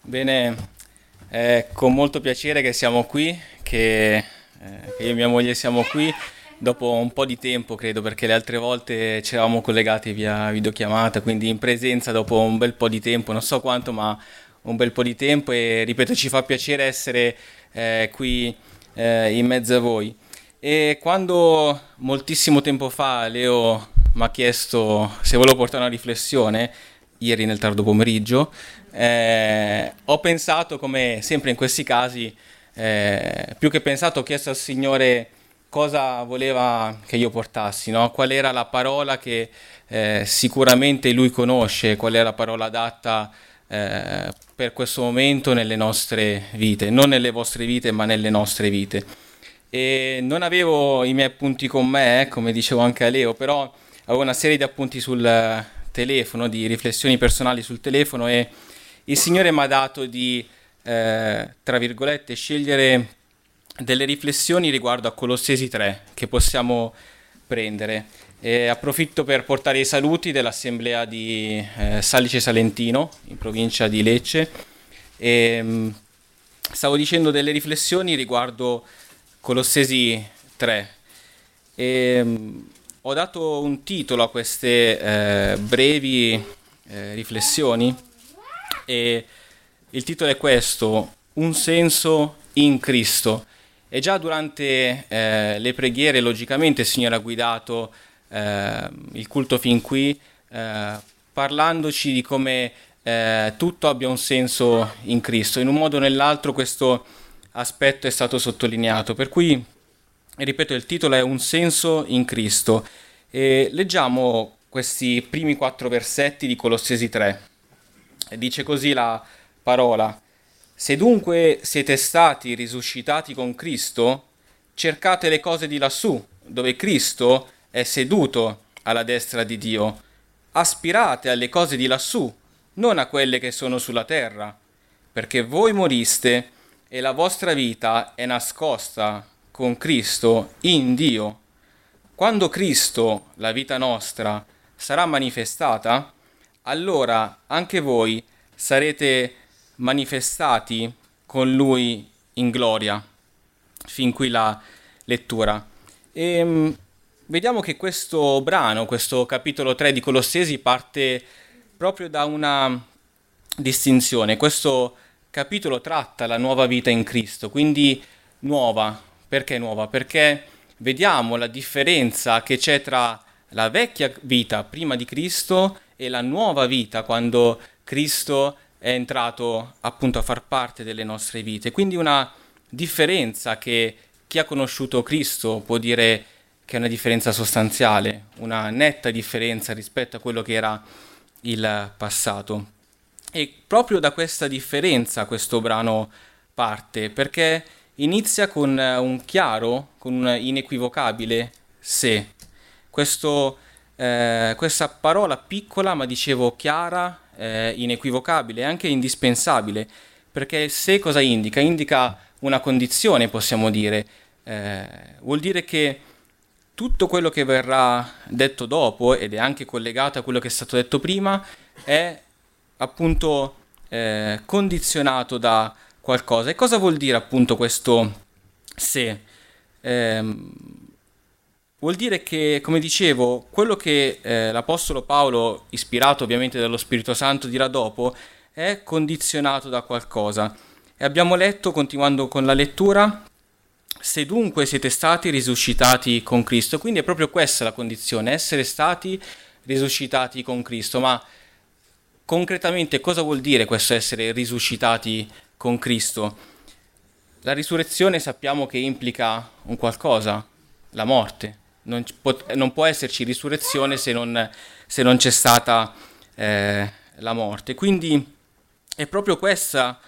Bene, è con molto piacere che siamo qui, che io e mia moglie siamo qui dopo un po' di tempo, credo, perché le altre volte ci eravamo collegati via videochiamata, quindi in presenza dopo un bel po' di tempo, non so quanto, ma un bel po' di tempo e ripeto, ci fa piacere essere qui in mezzo a voi. E quando moltissimo tempo fa Leo mi ha chiesto se volevo portare una riflessione, ieri nel tardo pomeriggio, ho pensato, come sempre in questi casi, più che pensato, ho chiesto al Signore cosa voleva che io portassi, no? Qual era la parola che sicuramente Lui conosce, qual è la parola adatta per questo momento nelle nostre vite, non nelle vostre vite, ma nelle nostre vite. E non avevo i miei appunti con me, come dicevo anche a Leo, però avevo una serie di appunti sul telefono, di riflessioni personali sul telefono e il Signore mi ha dato di, tra virgolette, scegliere delle riflessioni riguardo a Colossesi 3 che possiamo prendere. E approfitto per portare i saluti dell'assemblea di Salice Salentino, in provincia di Lecce. E, stavo dicendo delle riflessioni riguardo Colossesi 3. E, ho dato un titolo a queste brevi riflessioni e il titolo è questo: Un senso in Cristo. E già durante le preghiere, logicamente, il Signore ha guidato il culto fin qui, parlandoci di come tutto abbia un senso in Cristo. In un modo o nell'altro questo aspetto è stato sottolineato. Per cui, ripeto, il titolo è Un senso in Cristo. E leggiamo questi primi 4 versetti di Colossesi 3. E dice così la parola: Se dunque siete stati risuscitati con Cristo, cercate le cose di lassù, dove Cristo è seduto alla destra di Dio. Aspirate alle cose di lassù, non a quelle che sono sulla terra, perché voi moriste e la vostra vita è nascosta con Cristo in Dio. Quando Cristo, la vita nostra, sarà manifestata, allora anche voi sarete manifestati con Lui in gloria. Fin qui la lettura. E vediamo che questo brano, questo capitolo 3 di Colossesi, parte proprio da una distinzione. Questo capitolo tratta la nuova vita in Cristo, quindi nuova. Perché nuova? Perché vediamo la differenza che c'è tra la vecchia vita prima di Cristo e la nuova vita quando Cristo è entrato appunto a far parte delle nostre vite. Quindi una differenza che chi ha conosciuto Cristo può dire che è una differenza sostanziale, una netta differenza rispetto a quello che era il passato. E proprio da questa differenza questo brano parte, perché inizia con un chiaro, con un inequivocabile se. Questa parola piccola, ma dicevo chiara, inequivocabile e anche indispensabile, perché il se cosa indica? Indica una condizione, possiamo dire. Vuol dire che tutto quello che verrà detto dopo, ed è anche collegato a quello che è stato detto prima, è appunto condizionato da qualcosa. E cosa vuol dire appunto questo se? Ehm, Vuol dire che, come dicevo, quello che l'Apostolo Paolo, ispirato ovviamente dallo Spirito Santo, dirà dopo, è condizionato da qualcosa. E abbiamo letto, continuando con la lettura, se dunque siete stati risuscitati con Cristo. Quindi è proprio questa la condizione, essere stati risuscitati con Cristo. Ma concretamente cosa vuol dire questo essere risuscitati con Cristo? La risurrezione sappiamo che implica un qualcosa, la morte. Non può esserci risurrezione se non c'è stata la morte. Quindi è proprio questa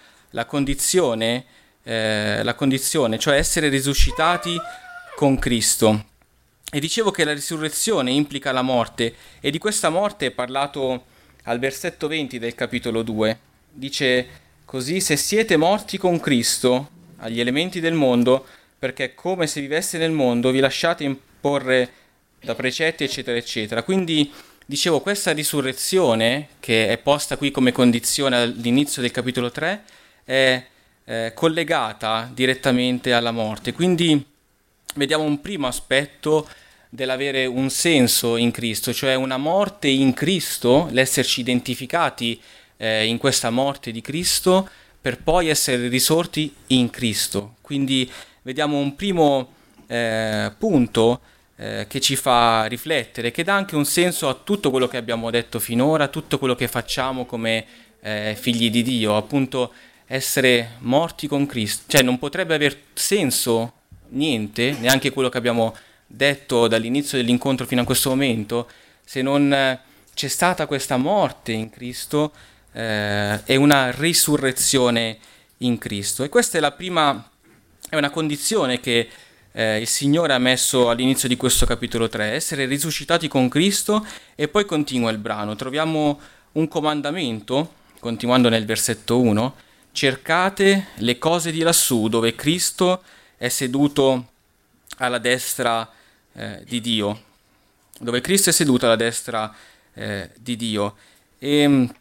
la condizione, cioè essere risuscitati con Cristo. E dicevo che la risurrezione implica la morte, e di questa morte è parlato al versetto 20 del capitolo 2. Dice così: se siete morti con Cristo agli elementi del mondo, perché come se viveste nel mondo vi lasciate imporre da precetti, eccetera, eccetera. Quindi dicevo, questa risurrezione, che è posta qui come condizione all'inizio del capitolo 3, è collegata direttamente alla morte. Quindi vediamo un primo aspetto dell'avere un senso in Cristo, cioè una morte in Cristo, l'esserci identificati in questa morte di Cristo per poi essere risorti in Cristo. Quindi vediamo un primo punto che ci fa riflettere, che dà anche un senso a tutto quello che abbiamo detto finora, tutto quello che facciamo come figli di Dio, appunto essere morti con Cristo. Cioè non potrebbe aver senso niente, neanche quello che abbiamo detto dall'inizio dell'incontro fino a questo momento, se non c'è stata questa morte in Cristo e una risurrezione in Cristo. E questa è la prima, è una condizione che il Signore ha messo all'inizio di questo capitolo 3, essere risuscitati con Cristo, e poi continua il brano. Troviamo un comandamento, continuando nel versetto 1, cercate le cose di lassù, dove Cristo è seduto alla destra di Dio, dove Cristo è seduto alla destra di Dio. E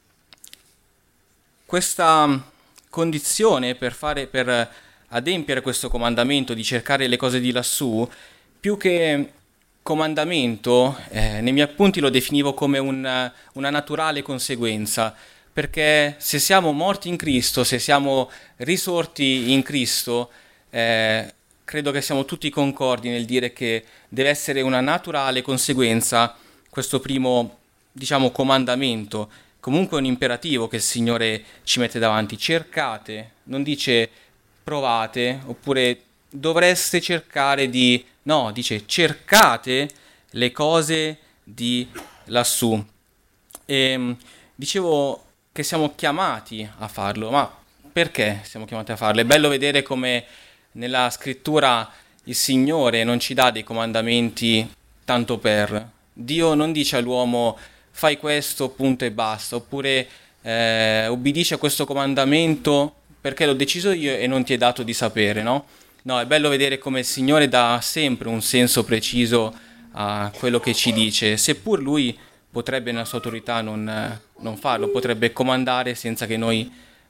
questa condizione per adempiere questo comandamento di cercare le cose di lassù, più che comandamento, nei miei appunti lo definivo come una naturale conseguenza, perché se siamo morti in Cristo, se siamo risorti in Cristo, credo che siamo tutti concordi nel dire che deve essere una naturale conseguenza questo primo, diciamo, comandamento, comunque un imperativo che il Signore ci mette davanti. Cercate, non dice provate, oppure dovreste cercare di... No, dice cercate le cose di lassù. E dicevo che siamo chiamati a farlo, ma perché siamo chiamati a farlo? È bello vedere come nella scrittura il Signore non ci dà dei comandamenti tanto per. Dio non dice all'uomo fai questo, punto e basta, oppure obbedisci a questo comandamento perché l'ho deciso io e non ti è dato di sapere, no? No, è bello vedere come il Signore dà sempre un senso preciso a quello che ci dice, seppur Lui potrebbe nella sua autorità non farlo, potrebbe comandare senza che noi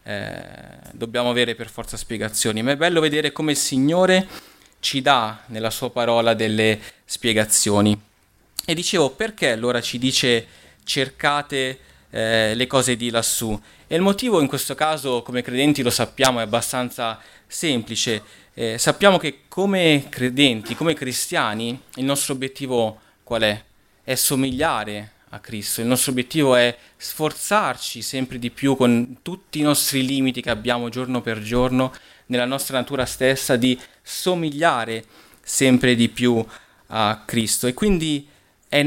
dobbiamo avere per forza spiegazioni, ma è bello vedere come il Signore ci dà nella sua parola delle spiegazioni. E dicevo, perché allora ci dice cercate le cose di lassù? E il motivo in questo caso, come credenti lo sappiamo, è abbastanza semplice. Sappiamo che come credenti, come cristiani, il nostro obiettivo qual è? È somigliare a Cristo. Il nostro obiettivo è sforzarci sempre di più con tutti i nostri limiti che abbiamo giorno per giorno, nella nostra natura stessa, di somigliare sempre di più a Cristo. E quindi è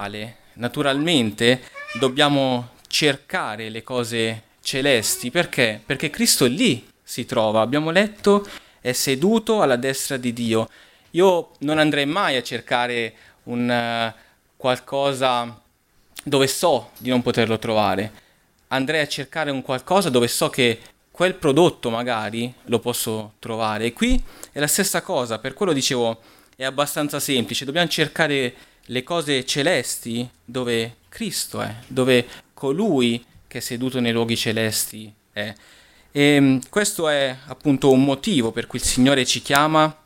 naturalmente dobbiamo cercare le cose celesti. Perché? Perché Cristo lì si trova, abbiamo letto, è seduto alla destra di Dio. Io non andrei mai a cercare un qualcosa dove so di non poterlo trovare. Andrei a cercare un qualcosa dove so che quel prodotto magari lo posso trovare. E qui è la stessa cosa, per quello dicevo è abbastanza semplice. Dobbiamo cercare le cose celesti dove Cristo è, dove colui che è seduto nei luoghi celesti è. E questo è appunto un motivo per cui il Signore ci chiama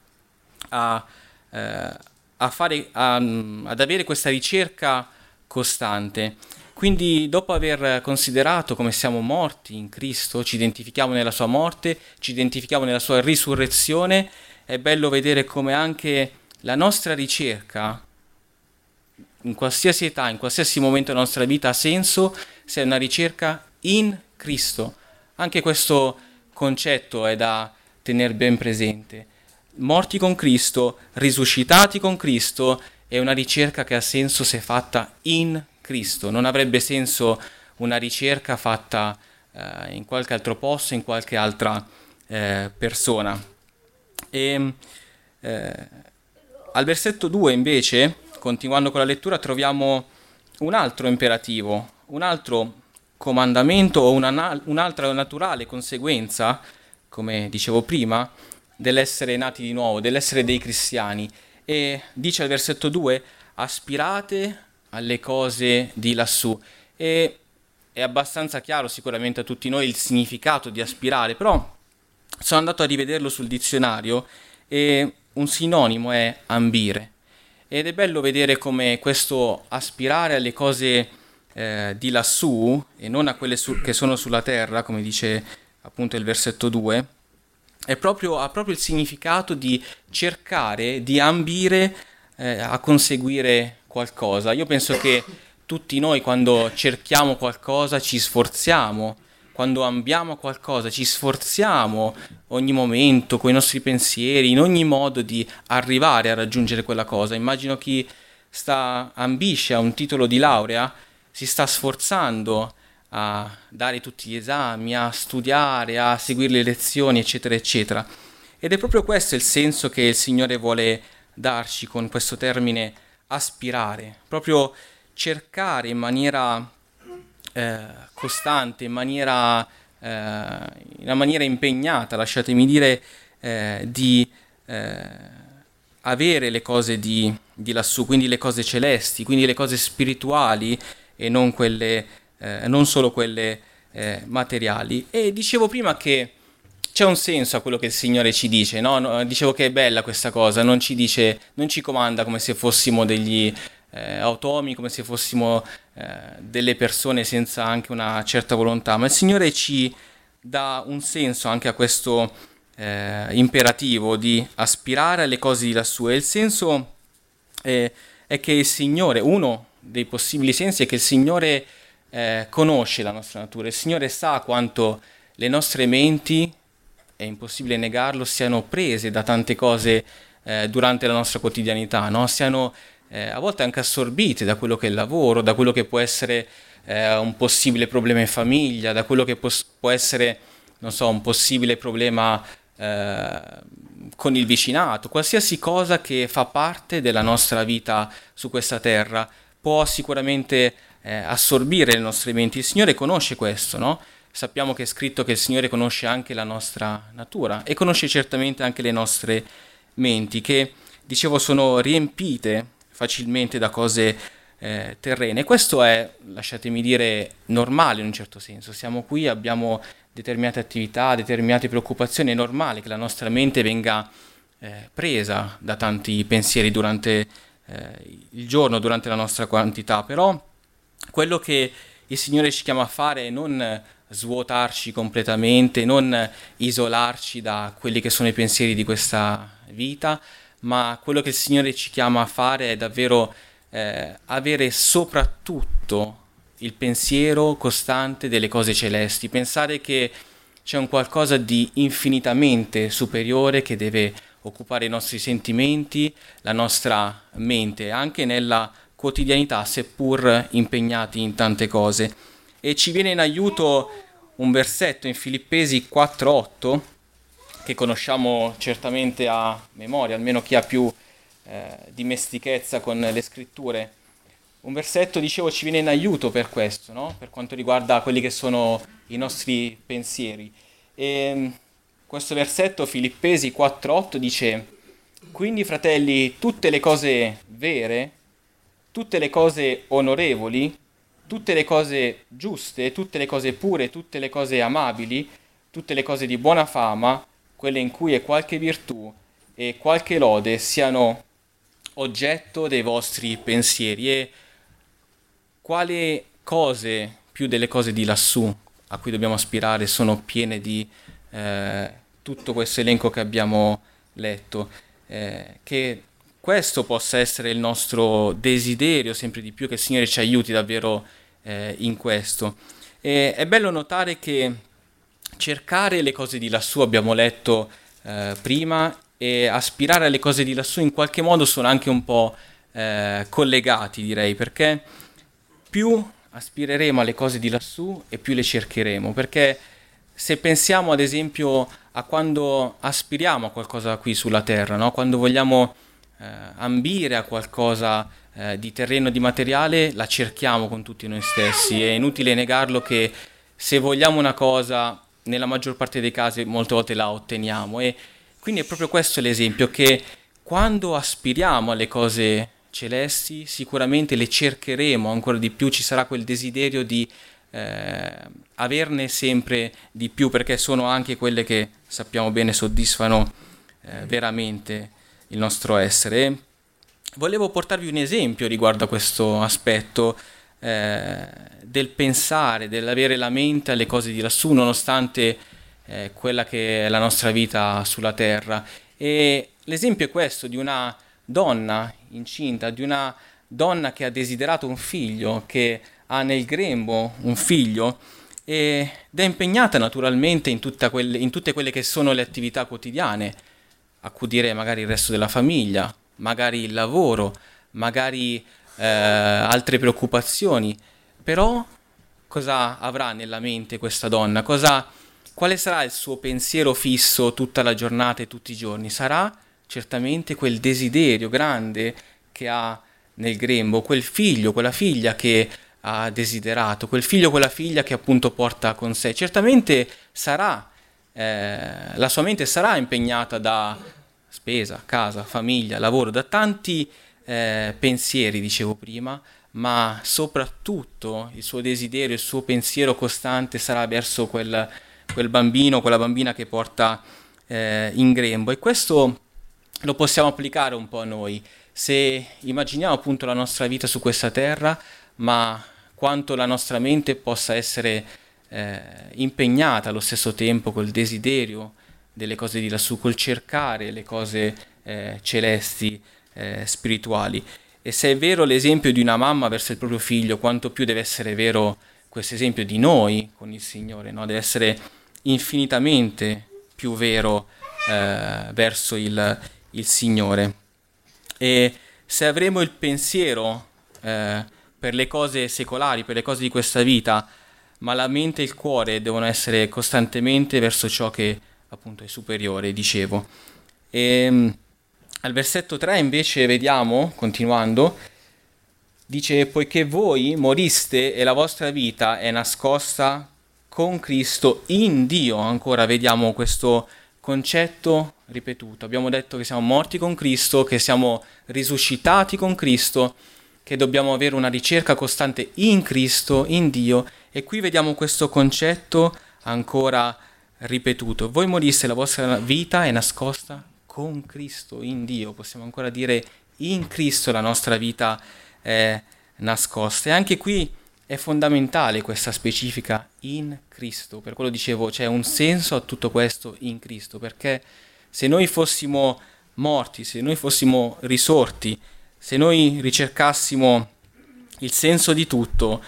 ad avere questa ricerca costante. Quindi dopo aver considerato come siamo morti in Cristo, ci identifichiamo nella sua morte, ci identifichiamo nella sua risurrezione, è bello vedere come anche la nostra ricerca in qualsiasi età, in qualsiasi momento della nostra vita ha senso se è una ricerca in Cristo. Anche questo concetto è da tenere ben presente. Morti con Cristo, risuscitati con Cristo, è una ricerca che ha senso se fatta in Cristo. Non avrebbe senso una ricerca fatta in qualche altro posto, in qualche altra persona. E al versetto 2 invece, continuando con la lettura, troviamo un altro imperativo, un altro comandamento o un'altra naturale conseguenza, come dicevo prima, dell'essere nati di nuovo, dell'essere dei cristiani. E dice al versetto 2, aspirate alle cose di lassù. E è abbastanza chiaro sicuramente a tutti noi il significato di aspirare, però sono andato a rivederlo sul dizionario e un sinonimo è ambire. Ed è bello vedere come questo aspirare alle cose di lassù e non a quelle che sono sulla terra, come dice appunto il versetto 2, ha proprio il significato di cercare, di ambire a conseguire qualcosa. Io penso che tutti noi quando cerchiamo qualcosa ci sforziamo, quando ambiamo qualcosa ci sforziamo ogni momento, con i nostri pensieri, in ogni modo di arrivare a raggiungere quella cosa. Immagino chi ambisce a un titolo di laurea, si sta sforzando a dare tutti gli esami, a studiare, a seguire le lezioni, eccetera, eccetera. Ed è proprio questo il senso che il Signore vuole darci con questo termine aspirare, proprio cercare in maniera costante, in una maniera impegnata, lasciatemi dire, di avere le cose di lassù, quindi le cose celesti, quindi le cose spirituali e non non solo quelle materiali. E dicevo prima che c'è un senso a quello che il Signore ci dice, no? Dicevo che è bella questa cosa, non ci comanda come se fossimo degli automi, come se fossimo delle persone senza anche una certa volontà, ma il Signore ci dà un senso anche a questo imperativo di aspirare alle cose di lassù. E il senso è che il Signore, uno dei possibili sensi è che il Signore conosce la nostra natura, il Signore sa quanto le nostre menti, è impossibile negarlo, siano prese da tante cose durante la nostra quotidianità, no? Siano a volte anche assorbite da quello che è il lavoro, da quello che può essere un possibile problema in famiglia, da quello che può essere, non so, un possibile problema con il vicinato, qualsiasi cosa che fa parte della nostra vita su questa terra può sicuramente assorbire le nostre menti. Il Signore conosce questo, no? Sappiamo che è scritto che il Signore conosce anche la nostra natura e conosce certamente anche le nostre menti, che, dicevo, sono riempite facilmente da cose terrene. Questo è, lasciatemi dire, normale in un certo senso. Siamo qui, abbiamo determinate attività, determinate preoccupazioni, è normale che la nostra mente venga presa da tanti pensieri durante il giorno, durante la nostra quantità, però quello che il Signore ci chiama a fare è non svuotarci completamente, non isolarci da quelli che sono i pensieri di questa vita, ma quello che il Signore ci chiama a fare è davvero avere soprattutto il pensiero costante delle cose celesti, pensare che c'è un qualcosa di infinitamente superiore che deve occupare i nostri sentimenti, la nostra mente, anche nella quotidianità, seppur impegnati in tante cose. E ci viene in aiuto un versetto in Filippesi 4:8, che conosciamo certamente a memoria, almeno chi ha più dimestichezza con le scritture. Un versetto, dicevo, ci viene in aiuto per questo, no? Per quanto riguarda quelli che sono i nostri pensieri. E questo versetto, Filippesi 4:8, dice: quindi, fratelli, tutte le cose vere, tutte le cose onorevoli, tutte le cose giuste, tutte le cose pure, tutte le cose amabili, tutte le cose di buona fama, quelle in cui è qualche virtù e qualche lode, siano oggetto dei vostri pensieri. E quali cose, più delle cose di lassù, a cui dobbiamo aspirare, sono piene di tutto questo elenco che abbiamo letto? Che questo possa essere il nostro desiderio sempre di più, che il Signore ci aiuti davvero in questo. E è bello notare che cercare le cose di lassù, abbiamo letto prima, e aspirare alle cose di lassù in qualche modo sono anche un po' collegati, direi, perché più aspireremo alle cose di lassù e più le cercheremo, perché se pensiamo ad esempio a quando aspiriamo a qualcosa qui sulla terra, no? Quando vogliamo ambire a qualcosa di terreno, di materiale, la cerchiamo con tutti noi stessi. È inutile negarlo che se vogliamo una cosa, nella maggior parte dei casi, molte volte la otteniamo. E quindi è proprio questo l'esempio, che quando aspiriamo alle cose celesti, sicuramente le cercheremo ancora di più, ci sarà quel desiderio di averne sempre di più, perché sono anche quelle che sappiamo bene soddisfano veramente il nostro essere. Volevo portarvi un esempio riguardo a questo aspetto del pensare, dell'avere la mente alle cose di lassù, nonostante quella che è la nostra vita sulla terra. E l'esempio è questo di una donna incinta, di una donna che ha desiderato un figlio, che ha nel grembo un figlio ed è impegnata naturalmente in tutte quelle che sono le attività quotidiane, accudire magari il resto della famiglia, magari il lavoro, magari altre preoccupazioni. Però cosa avrà nella mente questa donna? Quale sarà il suo pensiero fisso tutta la giornata e tutti i giorni? Sarà certamente quel desiderio grande che ha nel grembo, quel figlio, quella figlia che ha desiderato, quel figlio, quella figlia che appunto porta con sé. Certamente la sua mente sarà impegnata da spesa, casa, famiglia, lavoro, da tanti pensieri, dicevo prima, ma soprattutto il suo desiderio, il suo pensiero costante sarà verso quel bambino, quella bambina che porta in grembo. E questo lo possiamo applicare un po' a noi. Se immaginiamo appunto la nostra vita su questa terra, ma quanto la nostra mente possa essere impegnata allo stesso tempo col desiderio delle cose di lassù, col cercare le cose celesti, spirituali. E se è vero l'esempio di una mamma verso il proprio figlio, quanto più deve essere vero questo esempio di noi con il Signore, no? Deve essere infinitamente più vero verso il Signore. E se avremo il pensiero per le cose secolari, per le cose di questa vita, ma la mente e il cuore devono essere costantemente verso ciò che appunto è superiore, dicevo. E al versetto 3 invece vediamo, continuando, dice: poiché voi moriste e la vostra vita è nascosta con Cristo in Dio. Ancora vediamo questo concetto ripetuto. Abbiamo detto che siamo morti con Cristo, che siamo risuscitati con Cristo, che dobbiamo avere una ricerca costante in Cristo, in Dio, e qui vediamo questo concetto ancora ripetuto. Voi moriste, la vostra vita è nascosta con Cristo, in Dio. Possiamo ancora dire in Cristo la nostra vita è nascosta. E anche qui è fondamentale questa specifica in Cristo. Per quello dicevo, c'è un senso a tutto questo in Cristo, perché se noi fossimo morti, se noi fossimo risorti, se noi ricercassimo il senso di tutto,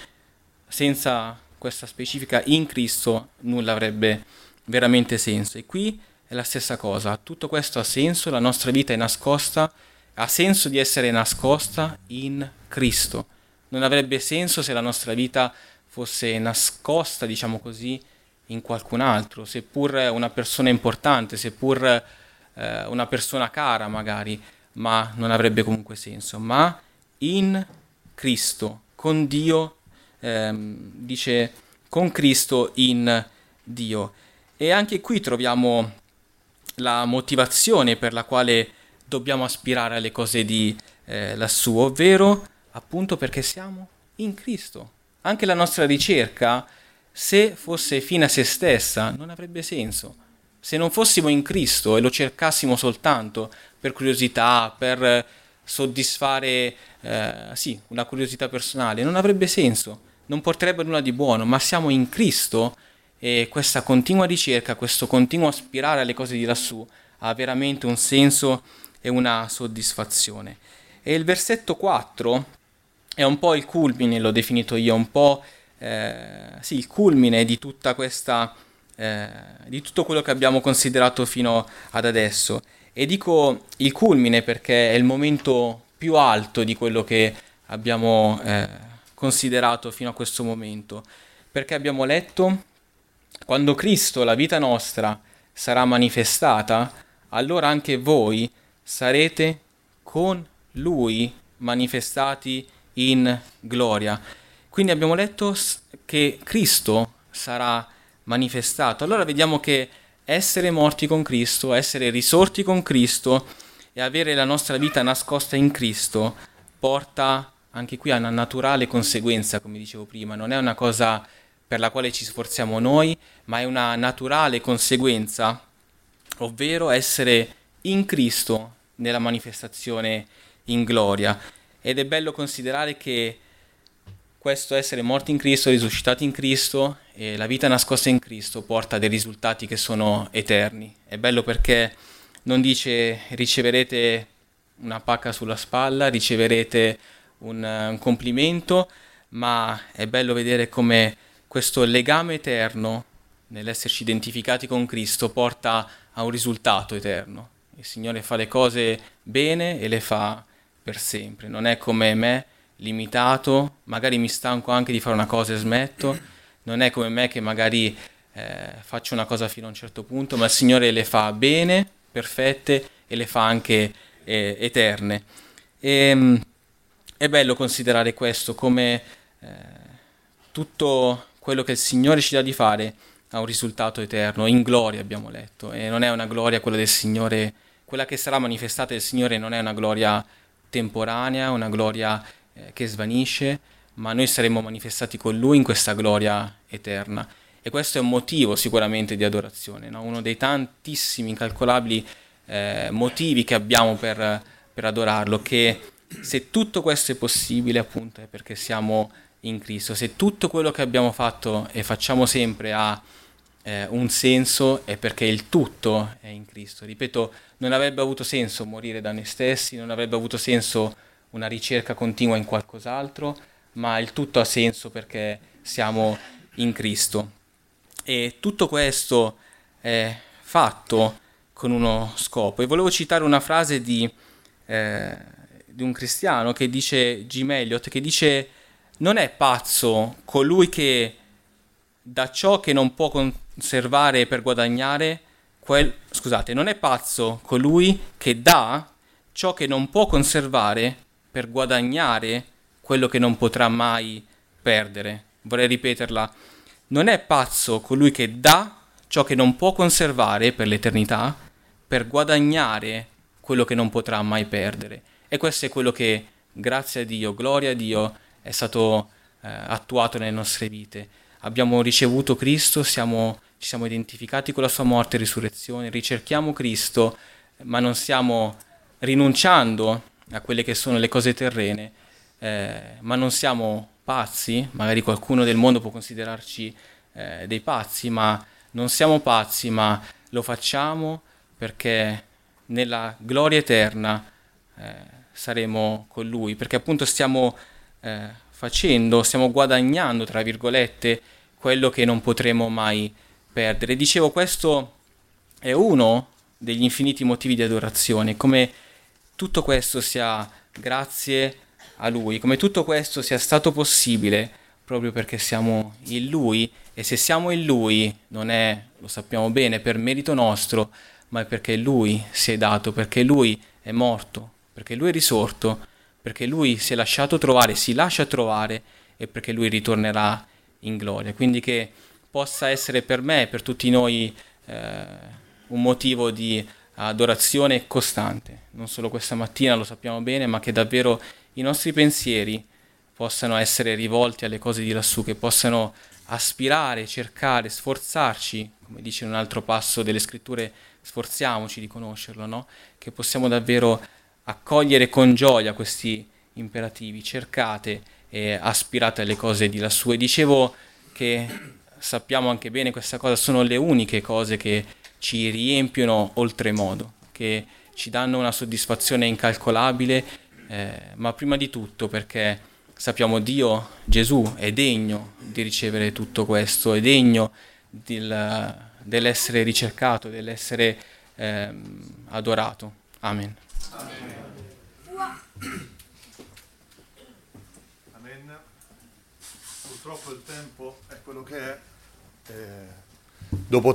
senza questa specifica in Cristo nulla avrebbe veramente senso. E qui è la stessa cosa, tutto questo ha senso, la nostra vita è nascosta, ha senso di essere nascosta in Cristo. Non avrebbe senso se la nostra vita fosse nascosta, diciamo così, in qualcun altro, seppur una persona importante, seppur una persona cara magari, ma non avrebbe comunque senso. Ma in Cristo, con Dio, dice con Cristo in Dio. E anche qui troviamo la motivazione per la quale dobbiamo aspirare alle cose di lassù, ovvero appunto perché siamo in Cristo. Anche la nostra ricerca, se fosse fine a se stessa, non avrebbe senso. Se non fossimo in Cristo e lo cercassimo soltanto per curiosità, per soddisfare una curiosità personale, non avrebbe senso, non porterebbe nulla di buono. Ma siamo in Cristo e questa continua ricerca, questo continuo aspirare alle cose di lassù ha veramente un senso e una soddisfazione. E il versetto 4 è un po' il culmine, l'ho definito io, un po' il culmine di tutta questa di tutto quello che abbiamo considerato fino ad adesso. E dico il culmine perché è il momento più alto di quello che abbiamo considerato fino a questo momento, perché abbiamo letto: quando Cristo, la vita nostra, sarà manifestata, allora anche voi sarete con Lui manifestati in gloria. Quindi abbiamo letto che Cristo sarà manifestato. Allora vediamo che essere morti con Cristo, essere risorti con Cristo e avere la nostra vita nascosta in Cristo porta anche qui a una naturale conseguenza, come dicevo prima, non è una cosa per la quale ci sforziamo noi, ma è una naturale conseguenza, ovvero essere in Cristo nella manifestazione in gloria. Ed è bello considerare che questo essere morti in Cristo, risuscitati in Cristo e la vita nascosta in Cristo porta a dei risultati che sono eterni. È bello perché non dice riceverete una pacca sulla spalla, riceverete un complimento, ma è bello vedere come questo legame eterno nell'esserci identificati con Cristo porta a un risultato eterno. Il Signore fa le cose bene e le fa per sempre. Non è come me, limitato, magari mi stanco anche di fare una cosa e smetto. Non è come me che magari faccio una cosa fino a un certo punto, ma il Signore le fa bene, perfette e le fa anche eterne. E, è bello considerare questo come tutto quello che il Signore ci dà di fare ha un risultato eterno, in gloria abbiamo letto, e non è una gloria quella del Signore, quella che sarà manifestata del Signore non è una gloria temporanea, una gloria che svanisce, ma noi saremo manifestati con Lui in questa gloria eterna. E questo è un motivo sicuramente di adorazione, no? Uno dei tantissimi incalcolabili motivi che abbiamo per adorarlo, che se tutto questo è possibile appunto è perché siamo in Cristo, se tutto quello che abbiamo fatto e facciamo sempre ha un senso è perché il tutto è in Cristo. Ripeto, non avrebbe avuto senso morire da noi stessi, non avrebbe avuto senso una ricerca continua in qualcos'altro, ma il tutto ha senso perché siamo in Cristo. E tutto questo è fatto con uno scopo. E volevo citare una frase di un cristiano che dice, Jim Elliot, che dice: non è pazzo colui che da ciò che non può conservare per guadagnare, scusate, non è pazzo colui che dà ciò che non può conservare per guadagnare quello che non potrà mai perdere. Vorrei ripeterla. Non è pazzo colui che dà ciò che non può conservare per l'eternità per guadagnare quello che non potrà mai perdere. E questo è quello che, grazie a Dio, gloria a Dio, è stato attuato nelle nostre vite. Abbiamo ricevuto Cristo, ci siamo identificati con la sua morte e risurrezione, ricerchiamo Cristo, ma non stiamo rinunciando a quelle che sono le cose terrene, ma non siamo pazzi. Magari qualcuno del mondo può considerarci dei pazzi, ma non siamo pazzi, ma lo facciamo perché nella gloria eterna saremo con Lui, perché appunto stiamo stiamo guadagnando, tra virgolette, quello che non potremo mai perdere. Dicevo, questo è uno degli infiniti motivi di adorazione, come tutto questo sia grazie a Lui, come tutto questo sia stato possibile proprio perché siamo in Lui, e se siamo in Lui non è, lo sappiamo bene, per merito nostro, ma è perché Lui si è dato, perché Lui è morto, perché Lui è risorto, perché Lui si è lasciato trovare, si lascia trovare, e perché Lui ritornerà in gloria. Quindi che possa essere per me e per tutti noi un motivo di adorazione costante, non solo questa mattina, lo sappiamo bene, ma che davvero i nostri pensieri possano essere rivolti alle cose di lassù, che possano aspirare, cercare, sforzarci, come dice in un altro passo delle scritture, sforziamoci di conoscerlo, no? Che possiamo davvero accogliere con gioia questi imperativi, cercate e aspirate alle cose di lassù. E dicevo che sappiamo anche bene questa cosa, sono le uniche cose che ci riempiono oltremodo, che ci danno una soddisfazione incalcolabile, ma prima di tutto perché sappiamo Dio, Gesù, è degno di ricevere tutto questo, è degno dell'essere ricercato, dell'essere adorato. Amen. Amen. Purtroppo il tempo è quello che è. Dopo